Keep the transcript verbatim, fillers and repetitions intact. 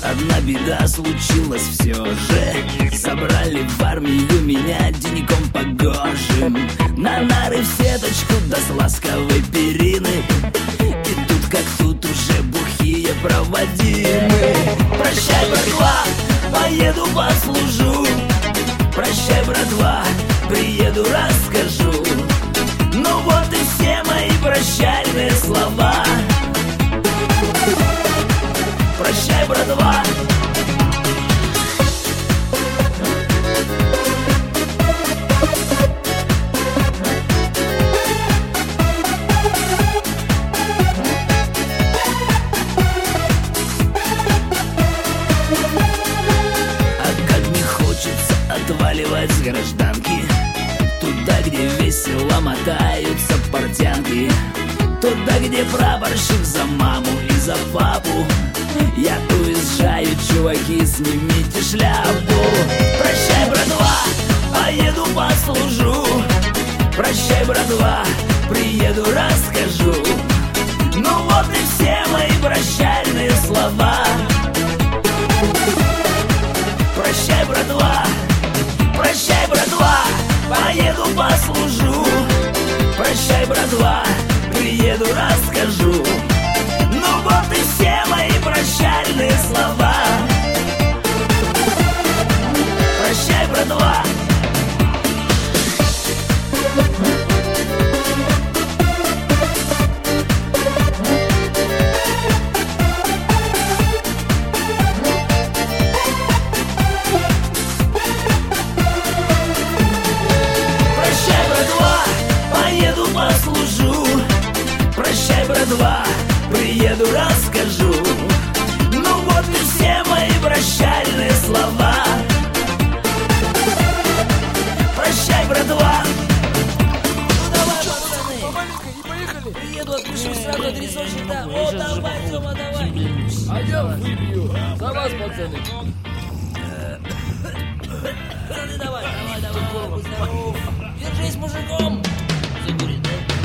одна беда случилась все же. Собрали в армию меня деньком погожим. На нары в сеточку, да с ласковой перины. И тут как тут уже бухие проводимы. Прощай, братва, поеду послужу. Прощай, братва, приеду, расскажу. Ну вот и все мои прощальные слова. Прощай, братва. Отваливать с гражданки туда, где весело мотаются портянки, туда, где прапорщик за маму и за папу. Я уезжаю, чуваки, снимите шляпу. Прощай, братва, поеду послужу. Прощай, братва, приеду, расскажу. Ну вот и все мои прощальные слова. Прощай, братва. Прощай, братва, поеду послужу. Прощай, братва, приеду, расскажу. Ну вот и все мои прощальные слова. Прощай, братва. Послужу. Прощай, братва, приеду, расскажу. Ну вот и все мои прощальные слова. Прощай, братва. Ну давай, пацаны, поехали. Приеду, отпущу сразу адресочек, да. О, давай, Тёма, давай. А я выпью за вас, пацаны. Пацаны, давай, давай, давай, здоров. Держись, мужиком. Закурить, да?